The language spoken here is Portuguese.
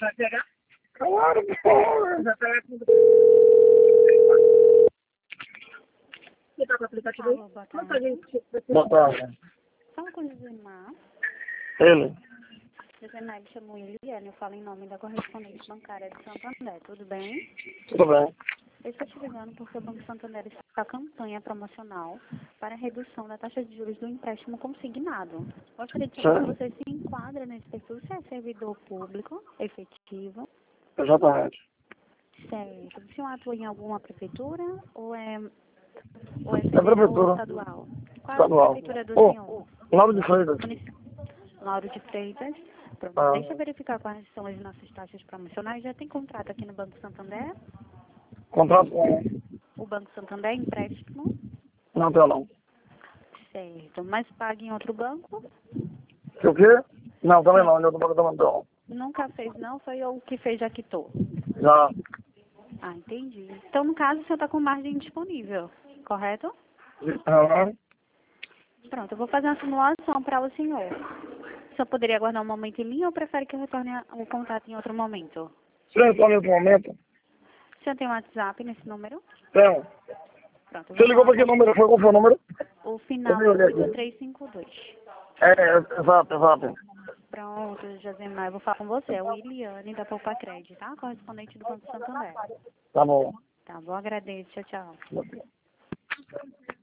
Claro, porra. Alô, boa tarde. Boa tarde. Fala com o Josemar. Ele? Josemar, me chamou Eliane, eu falo em nome da correspondente bancária de Santo André, tudo bem? Tudo bem. Eu estou te ligando porque o Banco Santo André está com campanha promocional para a redução da taxa de juros do empréstimo consignado. Gostaria de saber se você se enquadra nesse perfil, se é servidor público, efetivo. Exatamente. Certo. O senhor atua em alguma prefeitura ou é É federal ou prefeitura. estadual? Qual é a Estadual. prefeitura do senhor? Lauro de Freitas. Lauro de Freitas. Pronto. Ah, Deixa eu verificar quais são as nossas taxas promocionais. Já tem contrato aqui no Banco Santander? contrato com... O Banco Santander é empréstimo? Não tenho não. Certo. Mas paga em outro banco? Que o quê? Não, também não. Eu tô também não tenho. Nunca fez não, foi o que fez já quitou. Já. Ah, entendi. Então, no caso, o senhor está com margem disponível, correto? Aham. Pronto, eu vou fazer uma simulação para o senhor. O senhor poderia aguardar um momento em linha ou prefere que eu retorne o contato em outro momento? Se eu estou nesse momento, O senhor tem um WhatsApp nesse número? tenho. Pronto, eu Você vou ligou falar para que número? Foi qual foi o número? o final Eu vi é aqui. 8352. Exato, exato. Pronto, Josemar, eu vou falar com você. É o Iliane da Poupa Crédito, tá? Correspondente do Banco Santander. Tá bom. Tá bom, agradeço. Tchau, tchau.